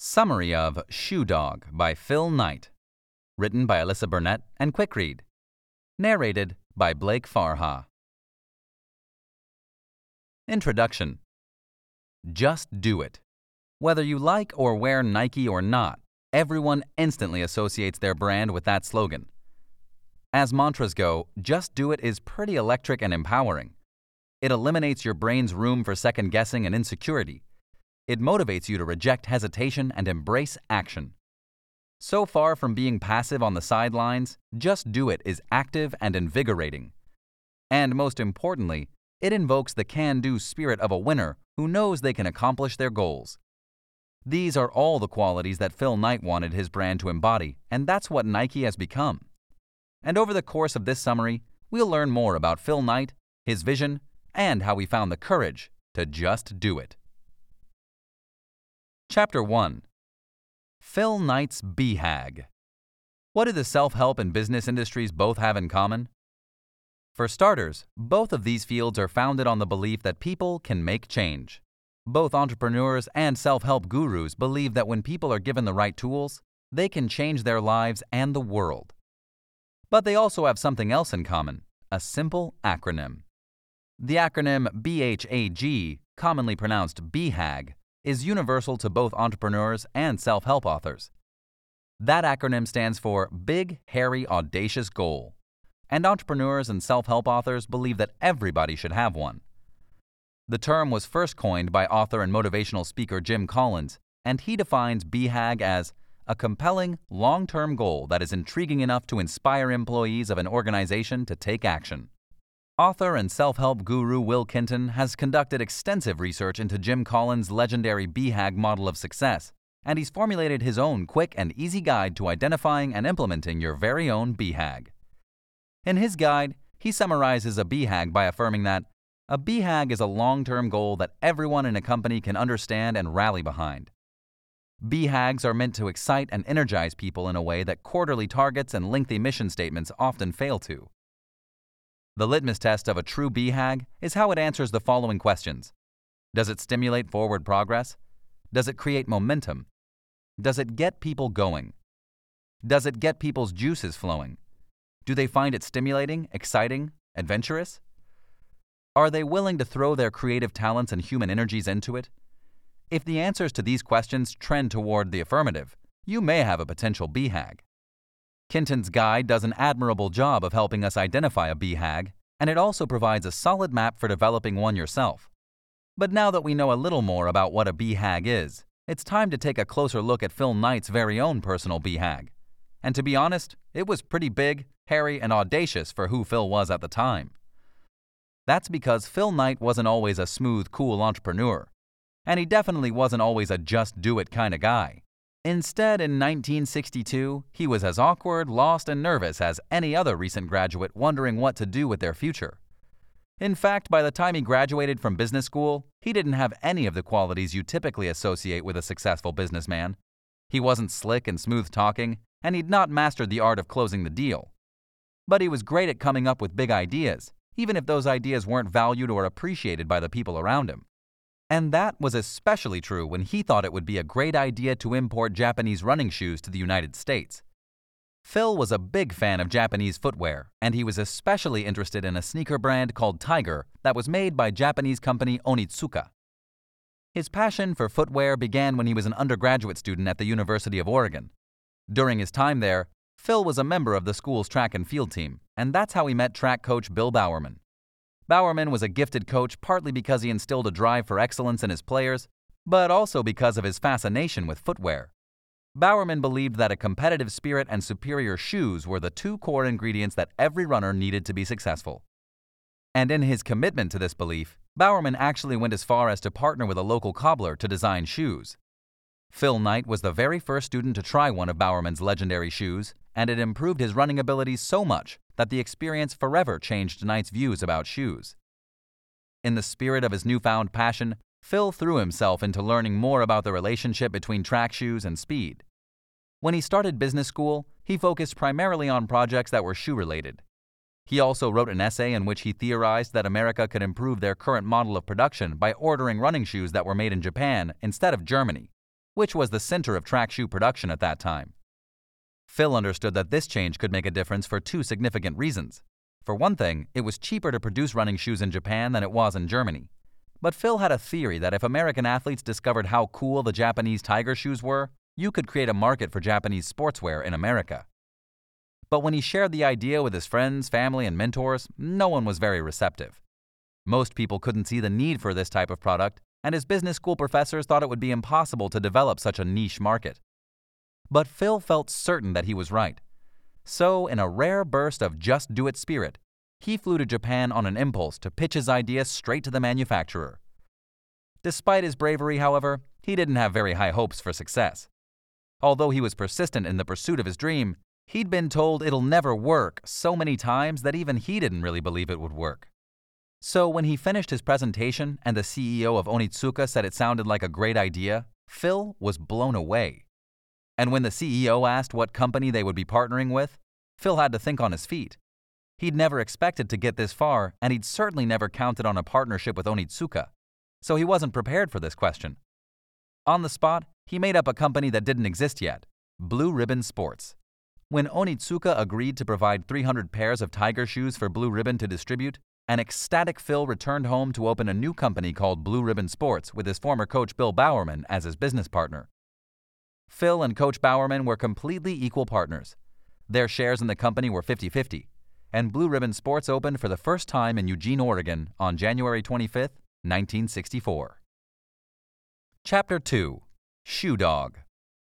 Summary of Shoe Dog by Phil Knight. Written by Alyssa Burnett and Quickread. Narrated by Blake Farha. Introduction. Just do it. Whether you like or wear Nike or not, everyone instantly associates their brand with that slogan. As mantras go, Just Do It is pretty electric and empowering. It eliminates your brain's room for second-guessing and insecurity. It motivates you to reject hesitation and embrace action. So far from being passive on the sidelines, Just Do It is active and invigorating. And most importantly, it invokes the can-do spirit of a winner who knows they can accomplish their goals. These are all the qualities that Phil Knight wanted his brand to embody, and that's what Nike has become. And over the course of this summary, we'll learn more about Phil Knight, his vision, and how he found the courage to just do it. Chapter 1. Phil Knight's BHAG. What do the self-help and business industries both have in common? For starters, both of these fields are founded on the belief that people can make change. Both entrepreneurs and self-help gurus believe that when people are given the right tools, they can change their lives and the world. But they also have something else in common, a simple acronym. The acronym BHAG, commonly pronounced BHAG, is universal to both entrepreneurs and self-help authors. That acronym stands for Big, Hairy, Audacious Goal, and entrepreneurs and self-help authors believe that everybody should have one. The term was first coined by author and motivational speaker Jim Collins, and he defines BHAG as a compelling, long-term goal that is intriguing enough to inspire employees of an organization to take action. Author and self-help guru Will Kenton has conducted extensive research into Jim Collins' legendary BHAG model of success, and he's formulated his own quick and easy guide to identifying and implementing your very own BHAG. In his guide, he summarizes a BHAG by affirming that a BHAG is a long-term goal that everyone in a company can understand and rally behind. BHAGs are meant to excite and energize people in a way that quarterly targets and lengthy mission statements often fail to. The litmus test of a true BHAG is how it answers the following questions. Does it stimulate forward progress? Does it create momentum? Does it get people going? Does it get people's juices flowing? Do they find it stimulating, exciting, adventurous? Are they willing to throw their creative talents and human energies into it? If the answers to these questions trend toward the affirmative, you may have a potential BHAG. Kenton's guide does an admirable job of helping us identify a BHAG, and it also provides a solid map for developing one yourself. But now that we know a little more about what a BHAG is, it's time to take a closer look at Phil Knight's very own personal BHAG. And to be honest, it was pretty big, hairy, and audacious for who Phil was at the time. That's because Phil Knight wasn't always a smooth, cool entrepreneur, and he definitely wasn't always a just-do-it kind of guy. Instead, in 1962, he was as awkward, lost, and nervous as any other recent graduate wondering what to do with their future. In fact, by the time he graduated from business school, he didn't have any of the qualities you typically associate with a successful businessman. He wasn't slick and smooth-talking, and he'd not mastered the art of closing the deal. But he was great at coming up with big ideas, even if those ideas weren't valued or appreciated by the people around him. And that was especially true when he thought it would be a great idea to import Japanese running shoes to the United States. Phil was a big fan of Japanese footwear, and he was especially interested in a sneaker brand called Tiger that was made by Japanese company Onitsuka. His passion for footwear began when he was an undergraduate student at the University of Oregon. During his time there, Phil was a member of the school's track and field team, and that's how he met track coach Bill Bowerman. Bowerman was a gifted coach partly because he instilled a drive for excellence in his players, but also because of his fascination with footwear. Bowerman believed that a competitive spirit and superior shoes were the two core ingredients that every runner needed to be successful. And in his commitment to this belief, Bowerman actually went as far as to partner with a local cobbler to design shoes. Phil Knight was the very first student to try one of Bowerman's legendary shoes, and it improved his running abilities so much that the experience forever changed Knight's views about shoes. In the spirit of his newfound passion, Phil threw himself into learning more about the relationship between track shoes and speed. When he started business school, he focused primarily on projects that were shoe-related. He also wrote an essay in which he theorized that America could improve their current model of production by ordering running shoes that were made in Japan instead of Germany. which was the center of track shoe production at that time. Phil understood that this change could make a difference for two significant reasons. For one thing, it was cheaper to produce running shoes in Japan than it was in Germany. But Phil had a theory that if American athletes discovered how cool the Japanese Tiger shoes were, you could create a market for Japanese sportswear in America. But when he shared the idea with his friends, family, and mentors, no one was very receptive. Most people couldn't see the need for this type of product, and his business school professors thought it would be impossible to develop such a niche market. But Phil felt certain that he was right. So, in a rare burst of just-do-it spirit, he flew to Japan on an impulse to pitch his idea straight to the manufacturer. Despite his bravery, however, he didn't have very high hopes for success. Although he was persistent in the pursuit of his dream, he'd been told it'll never work so many times that even he didn't really believe it would work. So when he finished his presentation and the CEO of Onitsuka said it sounded like a great idea, Phil was blown away. And when the CEO asked what company they would be partnering with, Phil had to think on his feet. He'd never expected to get this far, and he'd certainly never counted on a partnership with Onitsuka, so he wasn't prepared for this question. On the spot, he made up a company that didn't exist yet, Blue Ribbon Sports. When Onitsuka agreed to provide 300 pairs of Tiger shoes for Blue Ribbon to distribute, an ecstatic Phil returned home to open a new company called Blue Ribbon Sports with his former coach Bill Bowerman as his business partner. Phil and Coach Bowerman were completely equal partners. Their shares in the company were 50-50, and Blue Ribbon Sports opened for the first time in Eugene, Oregon on January 25, 1964. Chapter 2. Shoe Dog.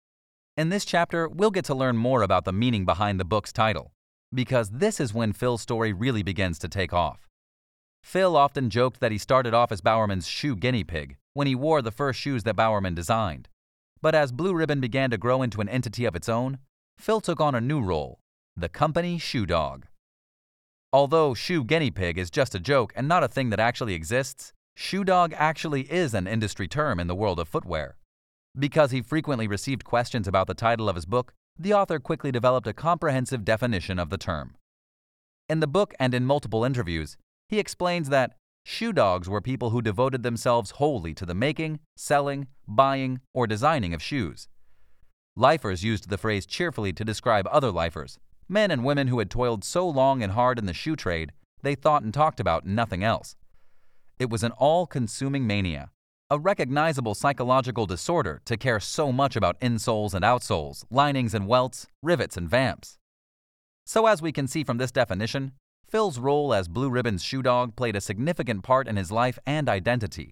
In this chapter, we'll get to learn more about the meaning behind the book's title, because this is when Phil's story really begins to take off. Phil often joked that he started off as Bowerman's shoe guinea pig when he wore the first shoes that Bowerman designed. But as Blue Ribbon began to grow into an entity of its own, Phil took on a new role, the company shoe dog. Although shoe guinea pig is just a joke and not a thing that actually exists, shoe dog actually is an industry term in the world of footwear. Because he frequently received questions about the title of his book, the author quickly developed a comprehensive definition of the term. In the book and in multiple interviews, he explains that shoe dogs were people who devoted themselves wholly to the making, selling, buying, or designing of shoes. Lifers used the phrase cheerfully to describe other lifers, men and women who had toiled so long and hard in the shoe trade, they thought and talked about nothing else. It was an all-consuming mania, a recognizable psychological disorder to care so much about insoles and outsoles, linings and welts, rivets and vamps. So as we can see from this definition, Phil's role as Blue Ribbon's shoe dog played a significant part in his life and identity.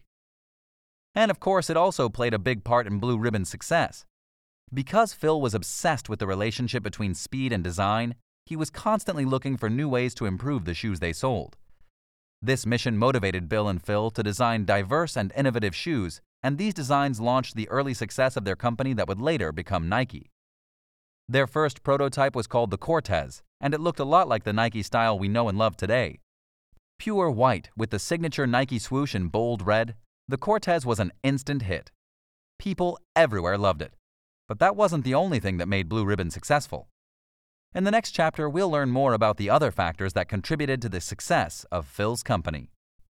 And of course, it also played a big part in Blue Ribbon's success. Because Phil was obsessed with the relationship between speed and design, he was constantly looking for new ways to improve the shoes they sold. This mission motivated Bill and Phil to design diverse and innovative shoes, and these designs launched the early success of their company that would later become Nike. Their first prototype was called the Cortez, and it looked a lot like the Nike style we know and love today. Pure white with the signature Nike swoosh in bold red, the Cortez was an instant hit. People everywhere loved it. But that wasn't the only thing that made Blue Ribbon successful. In the next chapter, we'll learn more about the other factors that contributed to the success of Phil's company.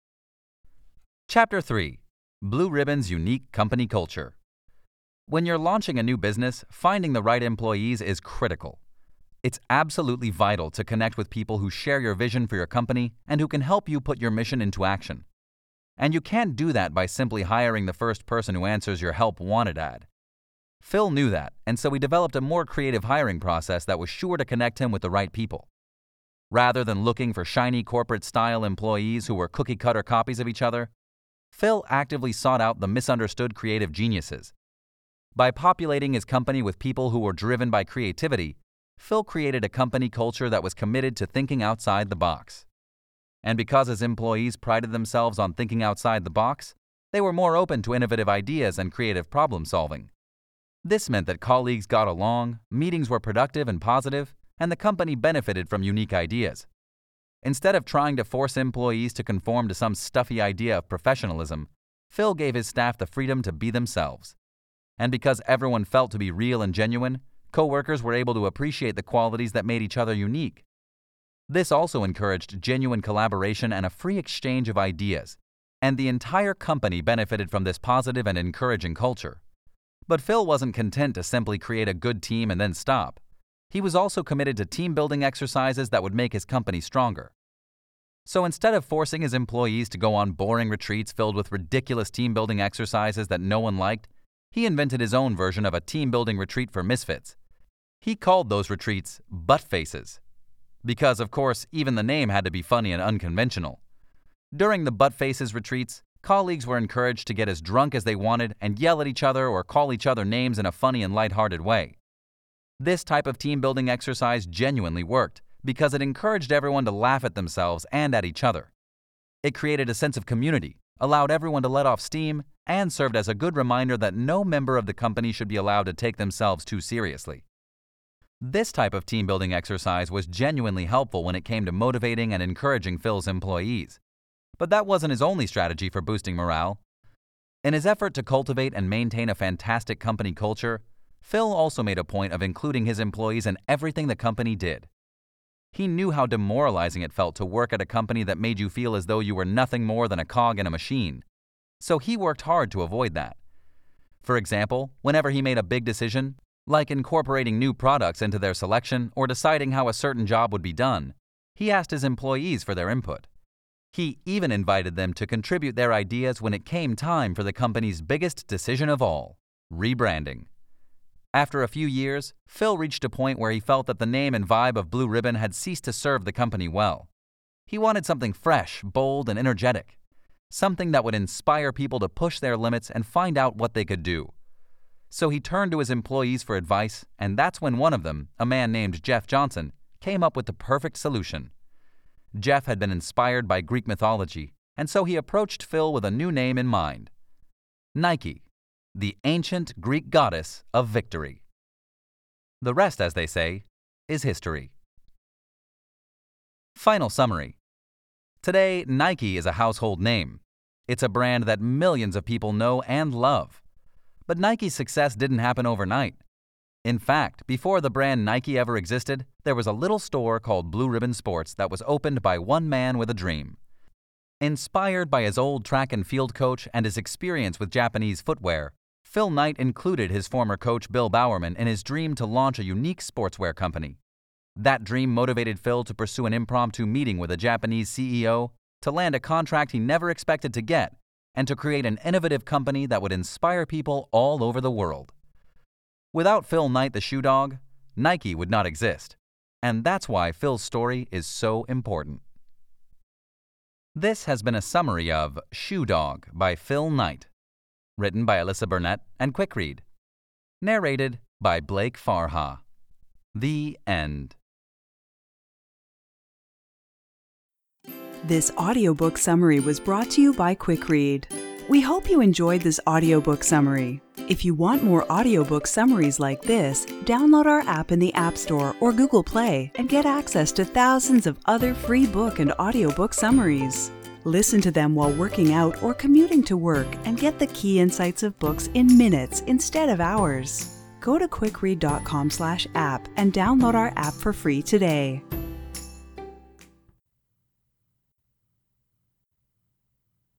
Chapter 3. Blue Ribbon's unique company culture. When you're launching a new business, finding the right employees is critical. It's absolutely vital to connect with people who share your vision for your company and who can help you put your mission into action. And you can't do that by simply hiring the first person who answers your help wanted ad. Phil knew that, and so he developed a more creative hiring process that was sure to connect him with the right people. Rather than looking for shiny corporate-style employees who were cookie-cutter copies of each other, Phil actively sought out the misunderstood creative geniuses. By populating his company with people who were driven by creativity, Phil created a company culture that was committed to thinking outside the box. And because his employees prided themselves on thinking outside the box, they were more open to innovative ideas and creative problem-solving. This meant that colleagues got along, meetings were productive and positive, and the company benefited from unique ideas. Instead of trying to force employees to conform to some stuffy idea of professionalism, Phil gave his staff the freedom to be themselves. And because everyone felt to be real and genuine, coworkers were able to appreciate the qualities that made each other unique. This also encouraged genuine collaboration and a free exchange of ideas, and the entire company benefited from this positive and encouraging culture. But Phil wasn't content to simply create a good team and then stop. He was also committed to team-building exercises that would make his company stronger. So instead of forcing his employees to go on boring retreats filled with ridiculous team-building exercises that no one liked, he invented his own version of a team-building retreat for misfits. He called those retreats butt faces. Because, of course, even the name had to be funny and unconventional. During the butt faces retreats, colleagues were encouraged to get as drunk as they wanted and yell at each other or call each other names in a funny and lighthearted way. This type of team-building exercise genuinely worked because it encouraged everyone to laugh at themselves and at each other. It created a sense of community, allowed everyone to let off steam, and served as a good reminder that no member of the company should be allowed to take themselves too seriously. This type of team-building exercise was genuinely helpful when it came to motivating and encouraging Phil's employees. But that wasn't his only strategy for boosting morale. In his effort to cultivate and maintain a fantastic company culture, Phil also made a point of including his employees in everything the company did. He knew how demoralizing it felt to work at a company that made you feel as though you were nothing more than a cog in a machine. So he worked hard to avoid that. For example, whenever he made a big decision, like incorporating new products into their selection or deciding how a certain job would be done, he asked his employees for their input. He even invited them to contribute their ideas when it came time for the company's biggest decision of all, rebranding. After a few years, Phil reached a point where he felt that the name and vibe of Blue Ribbon had ceased to serve the company well. He wanted something fresh, bold, and energetic. Something that would inspire people to push their limits and find out what they could do. So he turned to his employees for advice, and that's when one of them, a man named Jeff Johnson, came up with the perfect solution. Jeff had been inspired by Greek mythology, and so he approached Phil with a new name in mind: Nike, the ancient Greek goddess of victory. The rest, as they say, is history. Final summary. Today, Nike is a household name. It's a brand that millions of people know and love. But Nike's success didn't happen overnight. In fact, before the brand Nike ever existed, there was a little store called Blue Ribbon Sports that was opened by one man with a dream. Inspired by his old track and field coach and his experience with Japanese footwear, Phil Knight included his former coach Bill Bowerman in his dream to launch a unique sportswear company. That dream motivated Phil to pursue an impromptu meeting with a Japanese CEO, to land a contract he never expected to get, and to create an innovative company that would inspire people all over the world. Without Phil Knight the shoe dog, Nike would not exist. And that's why Phil's story is so important. This has been a summary of Shoe Dog by Phil Knight, written by Alyssa Burnett and Quick Read. Narrated by Blake Farha. The end. This audiobook summary was brought to you by Quick Read. We hope you enjoyed this audiobook summary. If you want more audiobook summaries like this, download our app in the App Store or Google Play and get access to thousands of other free book and audiobook summaries. Listen to them while working out or commuting to work and get the key insights of books in minutes instead of hours. Go to quickread.com/app and download our app for free today.